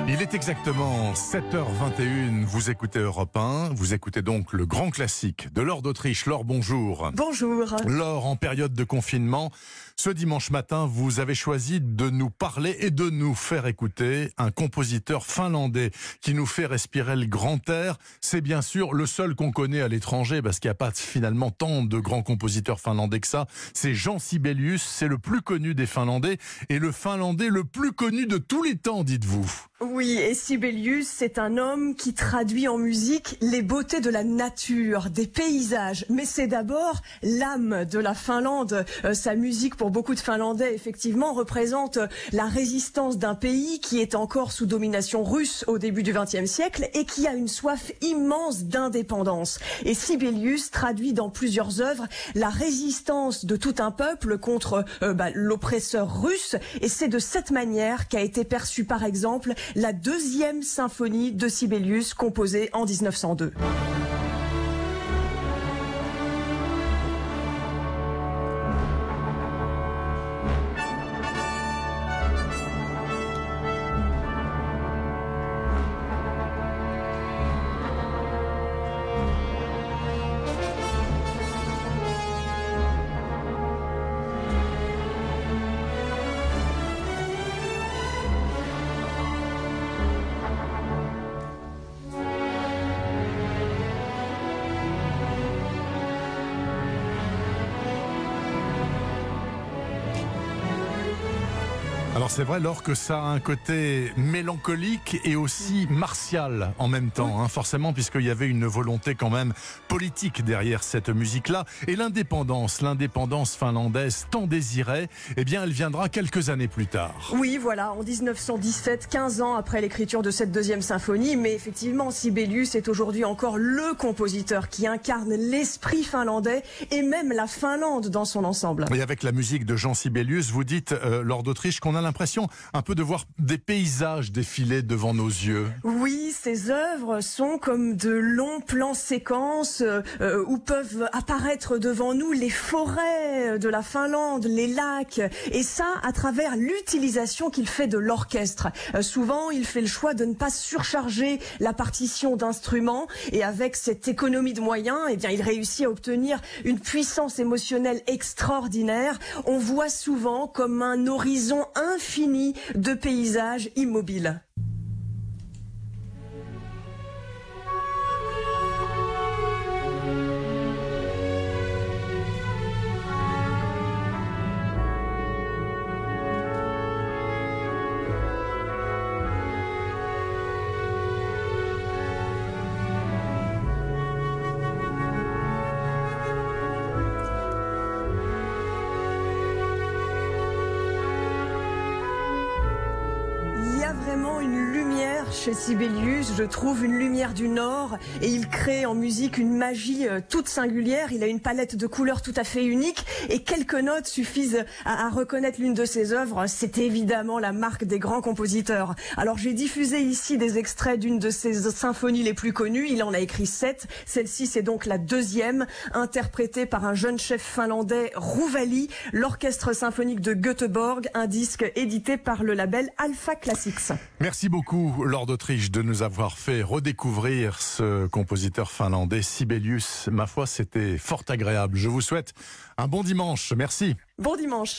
Il est exactement 7h21, vous écoutez Europe 1, vous écoutez donc le grand classique de Laure d'Autriche. Laure, bonjour. Bonjour. Laure, en période de confinement, ce dimanche matin, vous avez choisi de nous parler et de nous faire écouter un compositeur finlandais qui nous fait respirer le grand air. C'est bien sûr le seul qu'on connaît à l'étranger parce qu'il n'y a pas finalement tant de grands compositeurs finlandais que ça. C'est Jean Sibelius, c'est le plus connu des Finlandais et le Finlandais le plus connu de tous les temps, dites-vous. Oui, et Sibelius, c'est un homme qui traduit en musique les beautés de la nature, des paysages. Mais c'est d'abord l'âme de la Finlande. Sa musique, pour beaucoup de Finlandais, effectivement, représente la résistance d'un pays qui est encore sous domination russe au début du XXe siècle et qui a une soif immense d'indépendance. Et Sibelius traduit dans plusieurs œuvres la résistance de tout un peuple contre l'oppresseur russe. Et c'est de cette manière qu'a été perçue, par exemple, la deuxième symphonie de Sibelius, composée en 1902. Alors c'est vrai, Laure, que ça a un côté mélancolique et aussi martial en même temps, forcément, puisqu'il y avait une volonté quand même politique derrière cette musique-là. Et l'indépendance finlandaise tant désirée, eh bien elle viendra quelques années plus tard. Oui, voilà, en 1917, 15 ans après l'écriture de cette deuxième symphonie. Mais effectivement, Sibelius est aujourd'hui encore le compositeur qui incarne l'esprit finlandais et même la Finlande dans son ensemble. Et avec la musique de Jean Sibelius, vous dites, Laure d'Autriche, qu'on a l'impression un peu de voir des paysages défiler devant nos yeux. Oui, ces œuvres sont comme de longs plans séquences où peuvent apparaître devant nous les forêts de la Finlande, les lacs, et ça à travers l'utilisation qu'il fait de l'orchestre. Souvent, il fait le choix de ne pas surcharger la partition d'instruments, et avec cette économie de moyens, eh bien, il réussit à obtenir une puissance émotionnelle extraordinaire. On voit souvent comme un horizon infini de paysages immobiles. Il y a vraiment une lumière chez Sibelius, je trouve, une lumière du Nord, et il crée en musique une magie toute singulière. Il a une palette de couleurs tout à fait unique, et quelques notes suffisent à reconnaître l'une de ses œuvres. C'est évidemment la marque des grands compositeurs. Alors j'ai diffusé ici des extraits d'une de ses symphonies les plus connues. Il en a écrit 7. Celle-ci, c'est donc la deuxième, interprétée par un jeune chef finlandais, Rouvali, l'orchestre symphonique de Göteborg, un disque édité par le label Alpha Classics. Merci beaucoup, Laure d'Autriche, de nous avoir fait redécouvrir ce compositeur finlandais, Sibelius. Ma foi, c'était fort agréable. Je vous souhaite un bon dimanche. Merci. Bon dimanche.